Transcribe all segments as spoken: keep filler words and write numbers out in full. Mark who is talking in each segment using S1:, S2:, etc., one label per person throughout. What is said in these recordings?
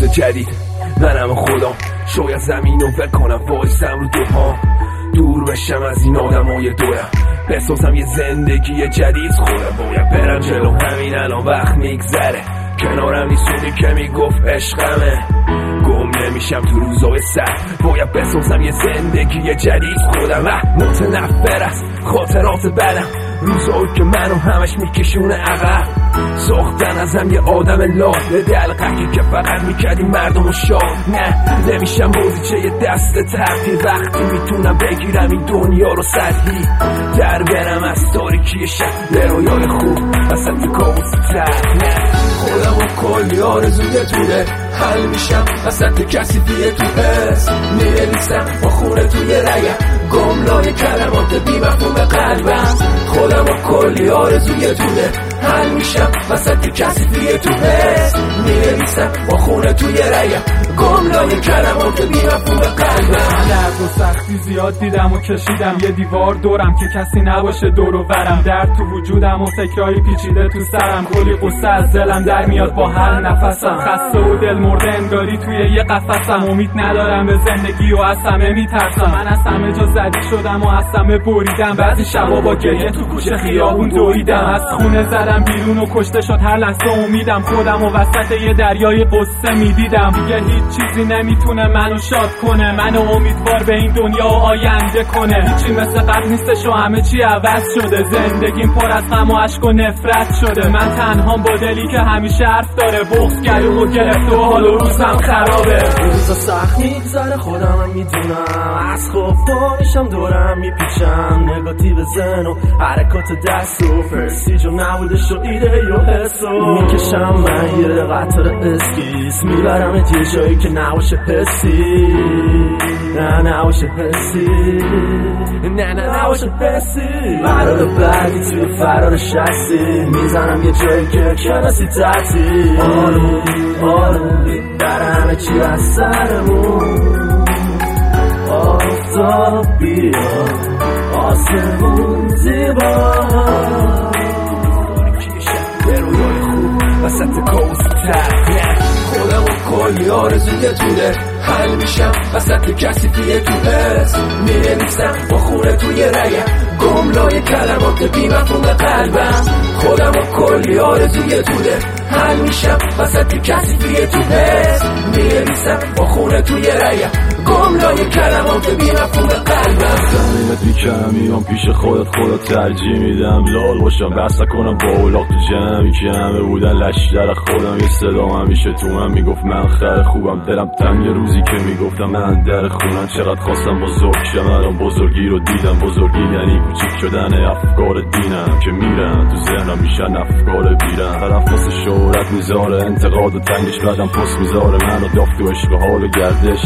S1: جدید منم خودم، شاید زمین رو بکنم وایسم رو دو پام، دور بشم از این آدمای دورم، بسازم یه زندگی جدید خودم. باید برم جلو، همین الان وقت میگذره، کنارم نیستونی که میگفت عشقمه، گم نمیشم تو روزای سخت، باید بسازم یه زندگی جدید خودم. متنفر از خاطرات بدم، روزایی که منو همش میکشونه عقب، ساختن ازم یه آدم لاله دلقکی که فقط میکردی مردم و شاد. نه نمیشم بازیچه یه دست تحقیر، وقتی میتونم بگیرم این دنیا رو سطحی، در برم از تاریکی شهر به رویای خوب وسط کابوس تر. نه خودم و کلی آرزوی توده، حل میشم وسط کسیفیه تو حس، می‌نویسم با خونه توی رگم گملای کلمات بی مفهوم قلبم. خودم و کلی آرزوی توده، حل میشم وسط کسیفیه تو حس، می‌نویسم با خونه توی رگم گملای کلمات بی مفهوم قلبم.
S2: درد و سختی زیاد دیدم و کشیدم، یه دیوار دورم که کسی نباشه دور و برم، درد تو وجودم و فکرایی پیچیده تو سرم، کلی قصه از دلم در میاد با هر نفسم، خسته و دل مرده انگاری توی یه قفسم، امید ندارم به زندگی و از همه میترسم، من از همه جا زدی شدم و از همه بریدم، بعضی شبا با گریه تو کوچه خیابون دویدم، از خونه زدم بیرون و کشته شد هر لحظه امیدم، خودم و وسط یه دریای قصه میدیدم، دیگه هیچ چیزی نمیتونه منو شاد کنه، منو امیدوار به این دنیا و آینده کنه، هیچی مثل قبل نیستش و همه چی عوض شده، زندگیم پر از غم و اشک و نفرت شده، من تنهام با دلی که همیشه حرف داره، بغض گلومو گرفته و حال و روزم خرابه.
S3: روزا سخت میگذره خودم میدونم، از خوف پا میشم دورم میپیچم، نگاتیو زن و حرکات دست و پرسیجو نبودش و ایده و حسو میکشم من یه قطار اسکیس، میبرمت یه جایی که نباشه حسی، نه نباشه حسی، نه نه نباشه حسی، قرار بعدی توی فرار شخصی، میزنم یه جایی که کناسی تحتی، آروم آروم بیبرم چی از سرمون، آفتاب بیاد آسمون زیبا،
S1: به رویای خوب وسط کابوس تر. خودم و کلی آرزوی توده، حل میشم وسط کسیفیه تو حس، می‌نویسم با خونه توی رگم گملای کلمات بی مفهوم قلبم. خودم و کلی آرزوی توده، حل میشم وسط کسیفیه تو حس، می‌نویسم با خونه توی رگم گملای کلمات بی مفهوم قلبم.
S4: زمینت میکنم میام پیش خودت، خودت ترجیح میدم لال باشم، بس نکنم با اولاق تو جمعی که همه بودن لشتر خودم، یه صدام همیشه تو من میگفت من خر خوبم، دلم تنگ یه روزی که میگفتم من در خونم، چقدر خواستم بزرگ شم الان بزرگی رو دیدم، بزرگی یعنی کوچیک شدن افکار دینم که میرن تو ذهنم میشن افکار بیرن، طرف واسه شهرت میذاره انتقاد و تنگش بعدم پست میذاره منو داف تو عشق و حال و گردش،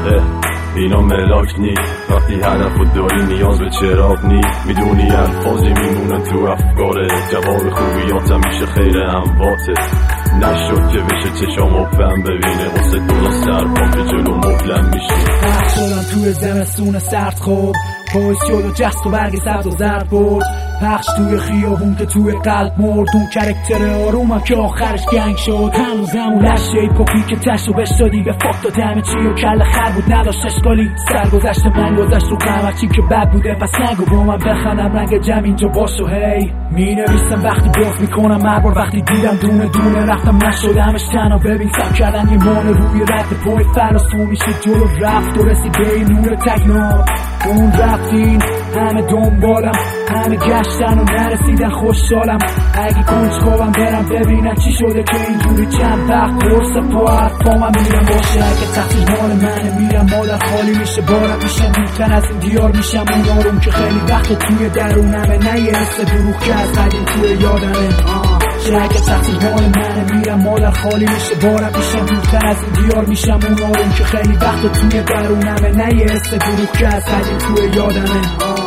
S4: اینا ملاک نی، وقتی هدف رو داری نیاز به چراغ نی، میدونی الفاظی میمونه تو افکاره، جواب خوبیاتم میشه خیر همواته، نشد که بشه چشام اپم ببینه، واسه دولا سر پاک جلو مبلم میشه.
S5: پخش شدم توی زمستون سرد خوب، باعث شد و جست و برگ سبز و زرد برد، پخش توی خیابون که توی قلب مرد، اون کرکتر آرومم که آخرش گنگ شد، هنوز همون لشه پاپی که تشو بش دادی به فاک دادم چی و کل خر بود نداشت اشکالی، سرگذشت من گذشت رو قمر چی که بد بوده، پس نگو با من بخندم رنگ جمع اینجا باشو هی، می نویسم وقتی باز میکنم مربار، وقتی دیدم دونه دونه رفتم نشدمش تنها، ببین سب کردن یه مان روی رد پای فراز تو میشه جلو رفت و رسی به نور تکنار، اون رفتین همه دنبالم، همه گشتن و نرسیدن خوشحالم، اگه کنجکاوم برم ببینم چی شده که اینجوری چند وقت قرص پا حرفامم میرم باشه، اگه تقصیر مال منه میرم مادر خالی میشه بارم میشم دورتر از این دیار میشم، اون آروم که خیلی وقت توی درونمه، نه یه حس دروغ که از قدیم توی یادمه، چه اگه تقصیر مال منه میرم مادر خالی میشه بارم میشم دورتر از این دیار میشم، اون آروم که خیلی وقت توی درونمه، نه یه حس دروغ که از قدیم توی یادمه.